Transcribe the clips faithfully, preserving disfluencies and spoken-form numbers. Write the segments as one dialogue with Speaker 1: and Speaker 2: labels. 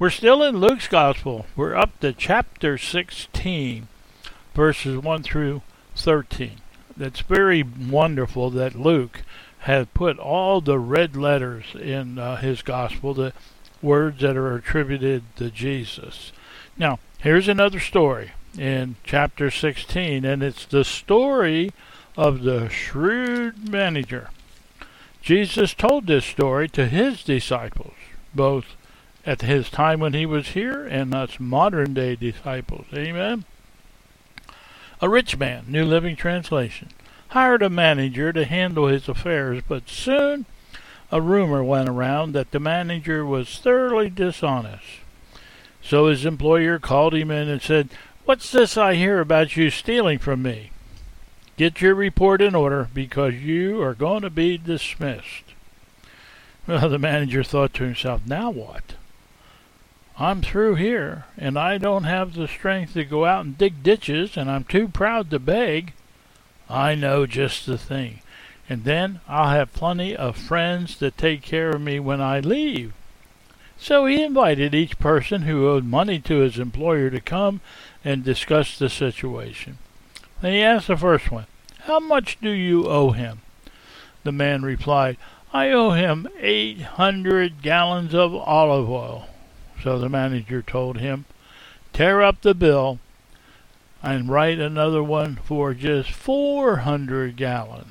Speaker 1: We're still in Luke's Gospel. We're up to chapter sixteen, verses one through thirteen. That's very wonderful that Luke has put all the red letters in uh, his Gospel, the words that are attributed to Jesus. Now, here's another story in chapter sixteen, and it's the story of the shrewd manager. Jesus told this story to his disciples, both at his time when he was here and us modern day disciples. Amen. A rich man, New Living Translation, hired a manager to handle his affairs, but soon a rumor went around that the manager was thoroughly dishonest. So his employer called him in and said, "What's this I hear about you stealing from me? Get your report in order, because you are going to be dismissed." Well, the manager thought to himself, now what? I'm through here, and I don't have the strength to go out and dig ditches, and I'm too proud to beg. I know just the thing. And then I'll have plenty of friends to take care of me when I leave. So he invited each person who owed money to his employer to come and discuss the situation. Then he asked the first one, "How much do you owe him?" The man replied, "I owe him eight hundred gallons of olive oil." So the manager told him, "Tear up the bill and write another one for just four hundred gallons.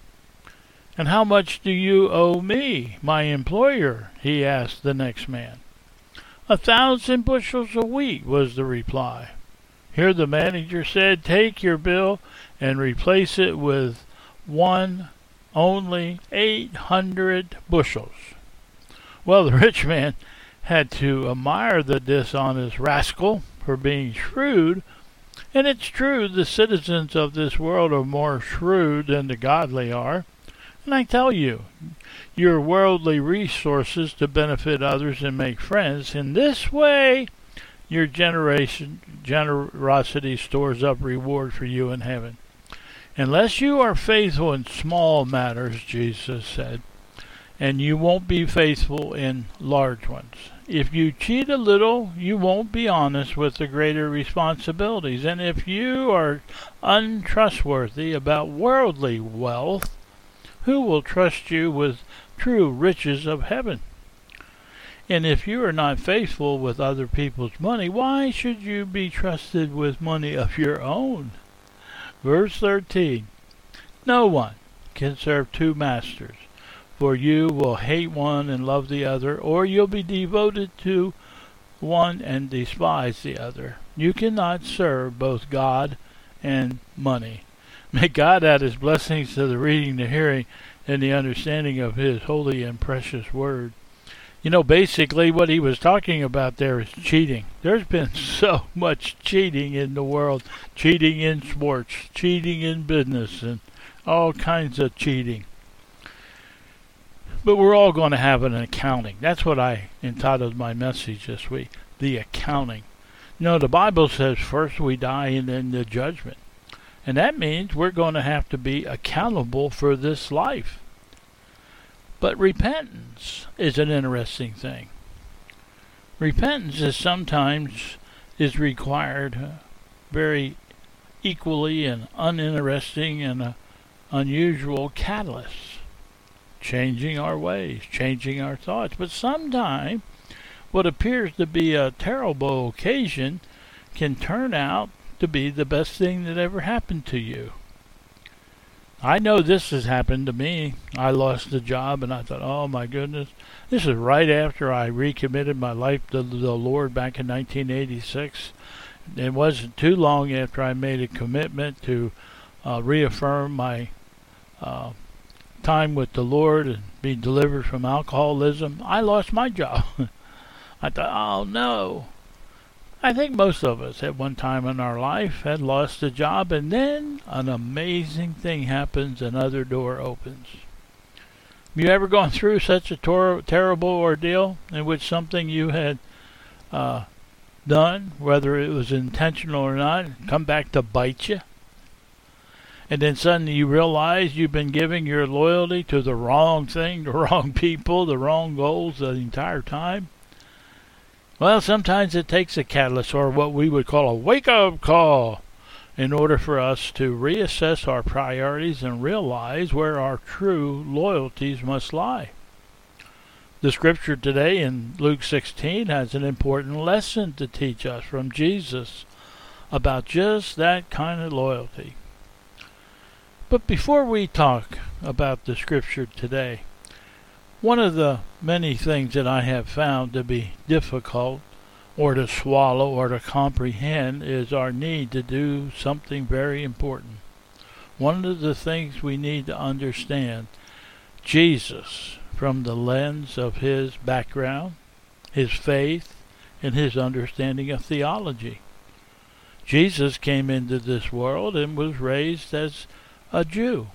Speaker 1: "And how much do you owe me, my employer?" he asked the next man. "A thousand bushels a week," was the reply. Here the manager said, "Take your bill and replace it with one only eight hundred bushels." Well, the rich man had to admire the dishonest rascal for being shrewd, and it's true the citizens of this world are more shrewd than the godly are. And I tell you, your worldly resources to benefit others and make friends, in this way your generation generosity stores up reward for you in heaven. Unless you are faithful in small matters, Jesus said, and you won't be faithful in large ones. If you cheat a little, you won't be honest with the greater responsibilities. And if you are untrustworthy about worldly wealth, who will trust you with true riches of heaven? And if you are not faithful with other people's money, why should you be trusted with money of your own? Verse thirteen, "No one can serve two masters, for you will hate one and love the other, or you'll be devoted to one and despise the other. You cannot serve both God and money." May God add his blessings to the reading, the hearing, and the understanding of his holy and precious word. You know, basically what he was talking about there is cheating. There's been so much cheating in the world. Cheating in sports, cheating in business, and all kinds of cheating. But we're all going to have an accounting. That's what I entitled my message this week, the accounting. You know, the Bible says first we die and then the judgment. And that means we're going to have to be accountable for this life. But repentance is an interesting thing. Repentance is sometimes is required uh, very equally and uninteresting and uh, unusual catalyst. Changing our ways, changing our thoughts. But sometimes what appears to be a terrible occasion can turn out to be the best thing that ever happened to you. I know this has happened to me. I lost a job and I thought, oh my goodness. This is right after I recommitted my life to the Lord back in nineteen eighty-six. It wasn't too long after I made a commitment to uh, reaffirm my uh, time with the Lord and be delivered from alcoholism. I lost my job. I thought, oh no. I think most of us at one time in our life had lost a job, and then an amazing thing happens, another door opens. Have you ever gone through such a tor- terrible ordeal in which something you had uh, done, whether it was intentional or not, come back to bite you? And then suddenly you realize you've been giving your loyalty to the wrong thing, the wrong people, the wrong goals the entire time? Well, sometimes it takes a catalyst, or what we would call a wake-up call, in order for us to reassess our priorities and realize where our true loyalties must lie. The scripture today in Luke sixteen has an important lesson to teach us from Jesus about just that kind of loyalty. But before we talk about the scripture today, one of the many things that I have found to be difficult or to swallow or to comprehend is our need to do something very important. One of the things we need to understand, Jesus, from the lens of his background, his faith, and his understanding of theology. Jesus came into this world and was raised as a Jew.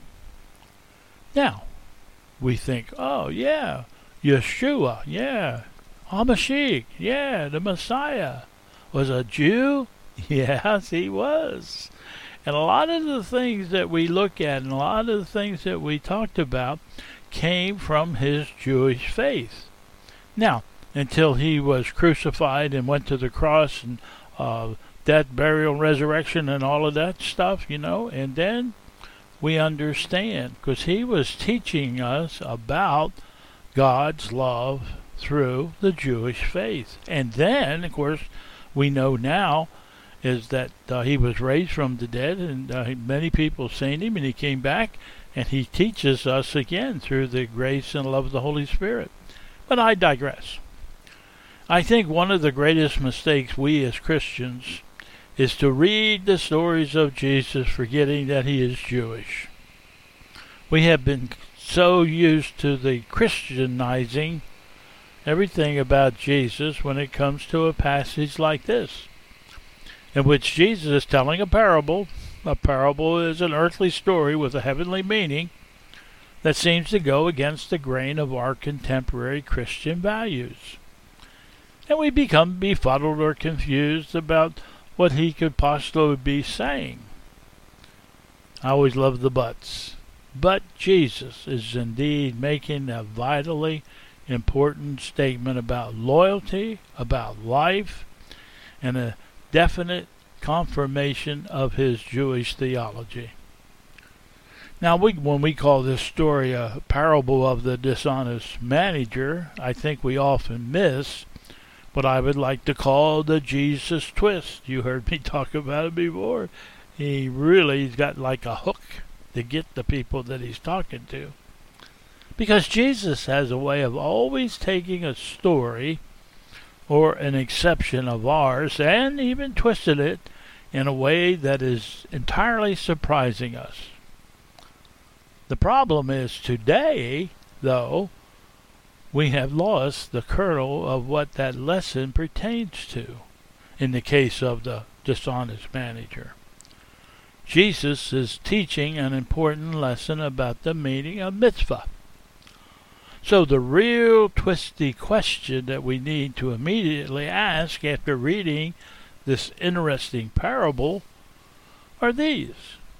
Speaker 1: Now, we think, oh yeah, Yeshua, yeah, Hamashiach, yeah, the Messiah was a Jew. Yes, he was. And a lot of the things that we look at and a lot of the things that we talked about came from his Jewish faith. Now, until he was crucified and went to the cross and uh, death, burial, resurrection, and all of that stuff, you know, and then we understand, because he was teaching us about God's love through the Jewish faith. And then, of course, we know now is that uh, he was raised from the dead, and uh, many people seen him, and he came back, and he teaches us again through the grace and love of the Holy Spirit. But I digress. I think one of the greatest mistakes we as Christians is to read the stories of Jesus forgetting that he is Jewish. We have been so used to the Christianizing everything about Jesus when it comes to a passage like this, in which Jesus is telling a parable. A parable is an earthly story with a heavenly meaning that seems to go against the grain of our contemporary Christian values. And we become befuddled or confused about what he could possibly be saying. I always love the buts. But Jesus is indeed making a vitally important statement about loyalty, about life, and a definite confirmation of his Jewish theology. Now, we, when we call this story a parable of the dishonest manager, I think we often miss what I would like to call the Jesus twist. You heard me talk about it before. He really's got like a hook to get the people that he's talking to. Because Jesus has a way of always taking a story or an exception of ours and even twisting it in a way that is entirely surprising us. The problem is today, though, we have lost the kernel of what that lesson pertains to in the case of the dishonest manager. Jesus is teaching an important lesson about the meaning of mitzvah. So the real twisty question that we need to immediately ask after reading this interesting parable are these.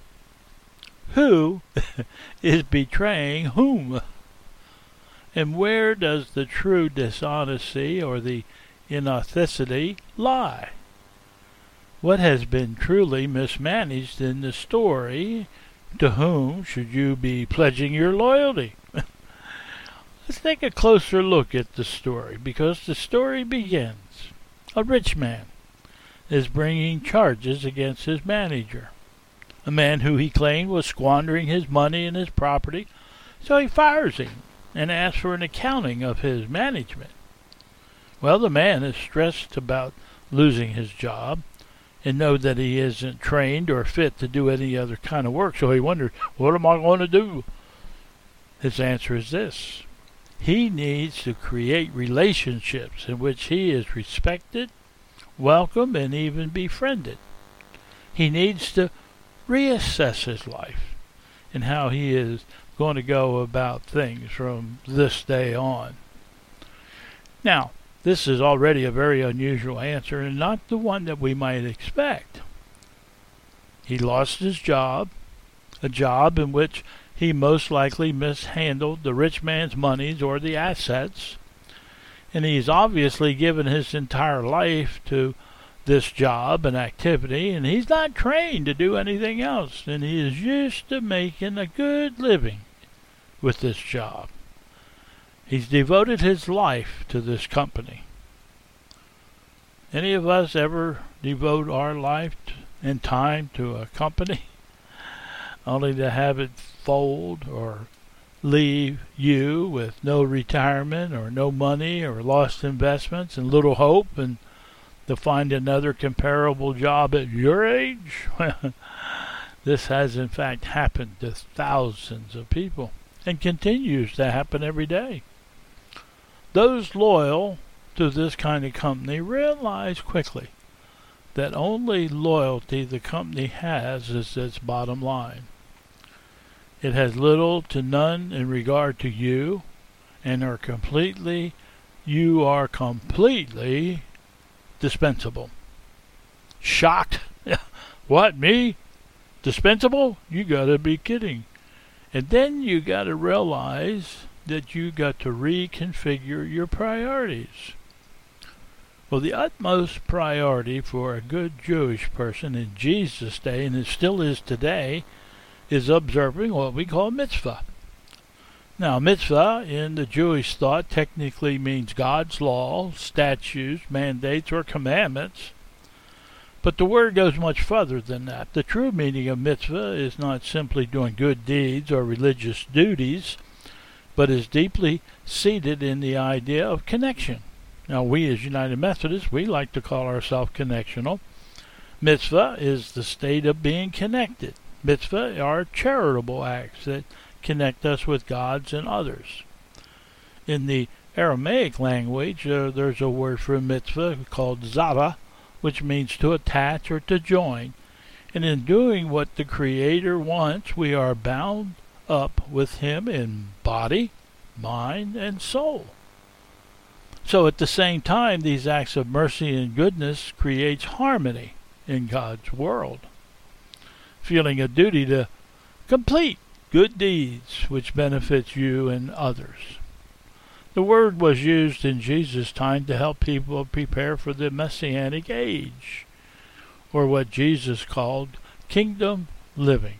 Speaker 1: Who is betraying whom? And where does the true dishonesty or the inauthenticity lie? What has been truly mismanaged in the story? To whom should you be pledging your loyalty? Let's take a closer look at the story, because the story begins. A rich man is bringing charges against his manager, a man who he claimed was squandering his money and his property, so he fires him and asks for an accounting of his management. Well, the man is stressed about losing his job and know that he isn't trained or fit to do any other kind of work, so he wonders, what am I going to do? His answer is this. He needs to create relationships in which he is respected, welcomed, and even befriended. He needs to reassess his life and how he is going to go about things from this day on. Now, this is already a very unusual answer and not the one that we might expect. He lost his job, a job in which he most likely mishandled the rich man's monies or the assets, And he's obviously given his entire life to this job and activity, and he's not trained to do anything else, and he is used to making a good living with this job. He's devoted his life to this company. Any of us ever devote our life and time to a company only to have it fold or leave you with no retirement or no money or lost investments and little hope, and to find another comparable job at your age? This has in fact happened to thousands of people and continues to happen every day. Those loyal to this kind of company realize quickly that only loyalty the company has is its bottom line. It has little to none in regard to you, and are completely, you are completely dispensable. Shocked? What, me? Dispensable? You gotta be kidding. And then you gotta realize that you got to reconfigure your priorities. Well, the utmost priority for a good Jewish person in Jesus' day, and it still is today, is observing what we call mitzvah. Now, mitzvah in the Jewish thought technically means God's law, statutes, mandates, or commandments. But the word goes much further than that. The true meaning of mitzvah is not simply doing good deeds or religious duties, but is deeply seated in the idea of connection. Now, we as United Methodists, we like to call ourselves connectional. Mitzvah is the state of being connected. Mitzvah are charitable acts that connect us with God and others. In the Aramaic language, uh, there's a word for mitzvah called zava, which means to attach or to join. And in doing what the Creator wants, we are bound up with Him in body, mind, and soul. So at the same time, these acts of mercy and goodness creates harmony in God's world. Feeling a duty to complete good deeds which benefits you and others. The word was used in Jesus' time to help people prepare for the Messianic age, or what Jesus called kingdom living.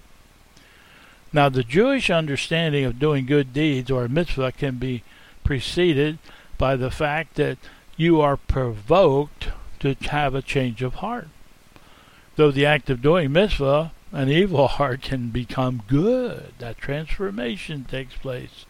Speaker 1: Now, the Jewish understanding of doing good deeds, or mitzvah, can be preceded by the fact that you are provoked to have a change of heart. Though the act of doing mitzvah, an evil heart can become good. That transformation takes place.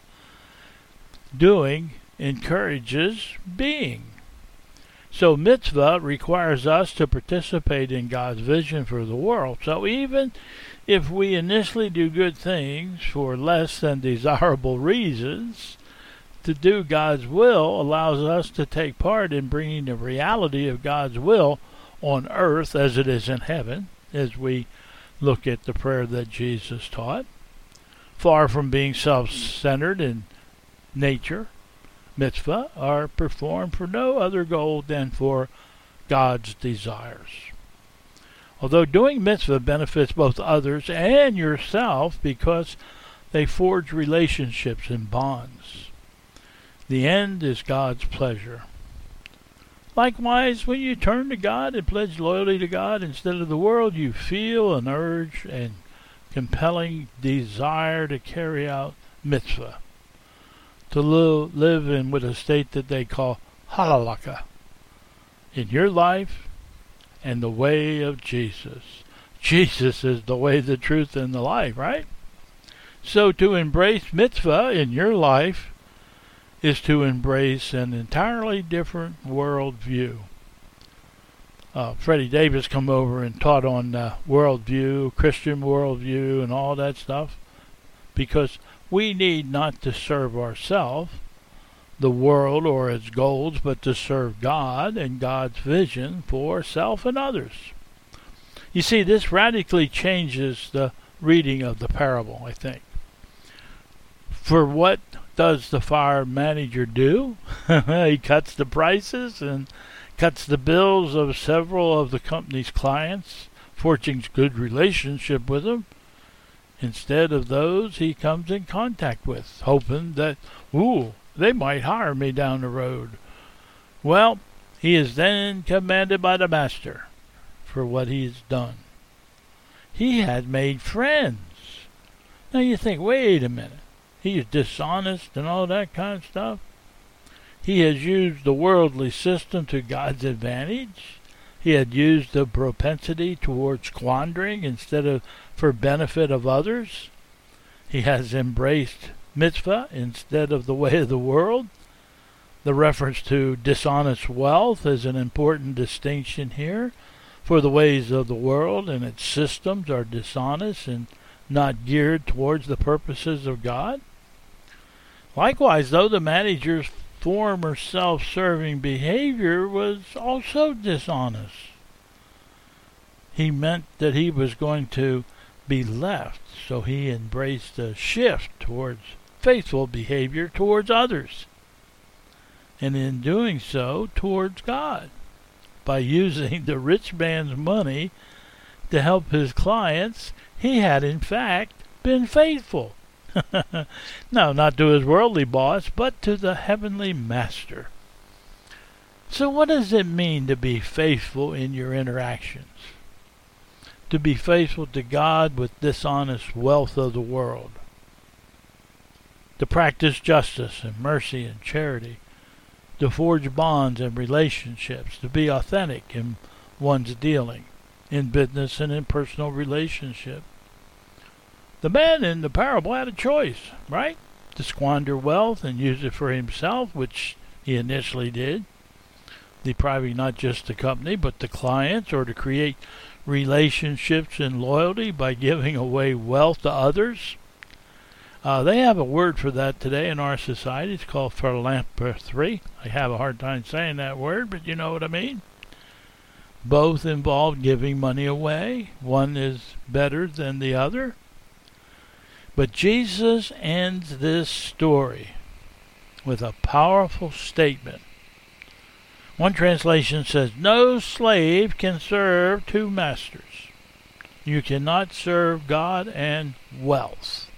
Speaker 1: Doing encourages being. So mitzvah requires us to participate in God's vision for the world. So even if we initially do good things for less than desirable reasons, to do God's will allows us to take part in bringing the reality of God's will on earth as it is in heaven, as we look at the prayer that Jesus taught. Far from being self-centered in nature, mitzvah are performed for no other goal than for God's desires. Although doing mitzvah benefits both others and yourself because they forge relationships and bonds. The end is God's pleasure. Likewise, when you turn to God and pledge loyalty to God instead of the world, you feel an urge and compelling desire to carry out mitzvah, to live, live in with a state that they call halalaka in your life and the way of Jesus. Jesus is the way, the truth, and the life, right? So to embrace mitzvah in your life is to embrace an entirely different worldview. Uh, Freddie Davis come over and taught on uh, worldview, Christian worldview, and all that stuff, because we need not to serve ourselves, the world, or its goals, but to serve God and God's vision for self and others. You see, this radically changes the reading of the parable, I think. For what does the fire manager do? He cuts the prices and cuts the bills of several of the company's clients, forging good relationship with them, instead of those he comes in contact with, hoping that, ooh, They might hire me down the road. Well, he is then commended by the master for what he has done. He had made friends. Now you think, wait a minute. He is dishonest and all that kind of stuff. He has used the worldly system to God's advantage. He had used the propensity towards squandering instead of for benefit of others. He has embraced mitzvah instead of the way of the world. The reference to dishonest wealth is an important distinction here, for the ways of the world and its systems are dishonest and not geared towards the purposes of God. Likewise, though, the manager's former self-serving behavior was also dishonest. He meant that he was going to be left, so he embraced a shift towards faithful behavior towards others, and in doing so towards God, by using the rich man's money to help his clients. He had in fact been faithful. No, not to his worldly boss, but to the heavenly master. So what does it mean to be faithful in your interactions? To be faithful to God with dishonest wealth of the world. To practice justice and mercy and charity. To forge bonds and relationships. To be authentic in one's dealing, in business and in personal relationship. The man in the parable had a choice, right? To squander wealth and use it for himself, which he initially did, depriving not just the company but the clients, or to create relationships and loyalty by giving away wealth to others. Uh, they have a word for that today in our society. It's called philanthropy. I have a hard time saying that word, but you know what I mean. Both involve giving money away. One is better than the other. But Jesus ends this story with a powerful statement. One translation says, "No slave can serve two masters. You cannot serve God and wealth."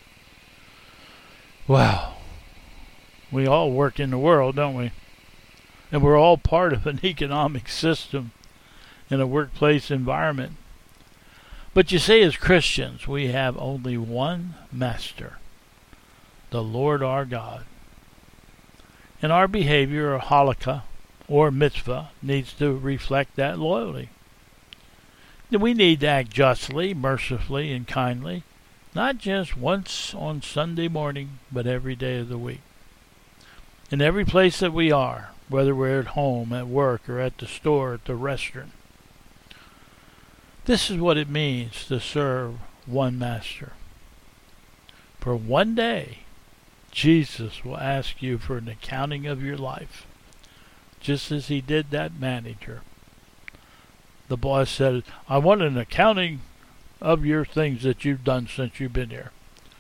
Speaker 1: Wow. We all work in the world, don't we? And we're all part of an economic system in a workplace environment. But you see, as Christians, we have only one master, the Lord our God. And our behavior, or halakha, or mitzvah, needs to reflect that loyalty. We need to act justly, mercifully, and kindly, not just once on Sunday morning, but every day of the week. In every place that we are, whether we're at home, at work, or at the store, at the restaurant. This is what it means to serve one master. For one day, Jesus will ask you for an accounting of your life, just as he did that manager. The boss said, "I want an accounting of your things that you've done since you've been here."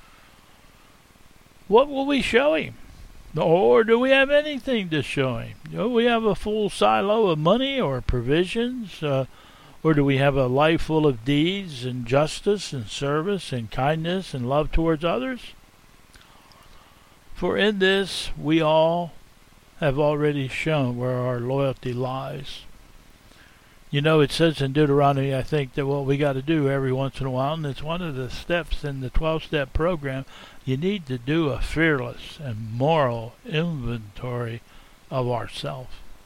Speaker 1: What will we show him? Or do we have anything to show him? Do we have a full silo of money or provisions? Uh, or do we have a life full of deeds and justice and service and kindness and love towards others? For in this we all have already shown where our loyalty lies. You know, it says in Deuteronomy, I think, that what we got to do every once in a while, and it's one of the steps in the twelve-step program, you need to do a fearless and moral inventory of ourselves.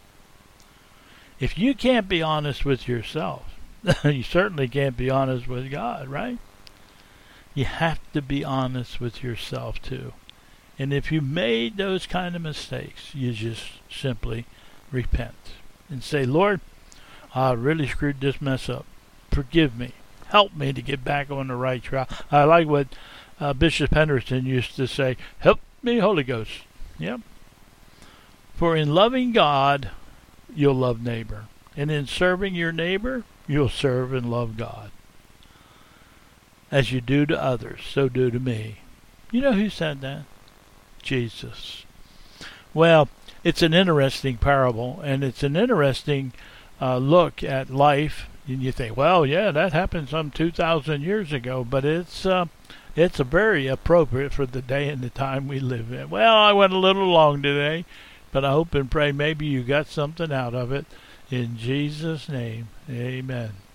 Speaker 1: If you can't be honest with yourself, you certainly can't be honest with God, right? You have to be honest with yourself too. And if you made those kind of mistakes, you just simply repent and say, "Lord, I really screwed this mess up. Forgive me. Help me to get back on the right track." I like what uh, Bishop Henderson used to say, "Help me, Holy Ghost." Yep. For in loving God, you'll love neighbor. And in serving your neighbor, you'll serve and love God. As you do to others, so do to me. You know who said that? Jesus. Well, it's an interesting parable, and it's an interesting uh, look at life. And you think, well, yeah, that happened some two thousand years ago, but it's uh, It's a very appropriate for the day and the time we live in. Well, I went a little long today, but I hope and pray maybe you got something out of it. In Jesus' name, amen.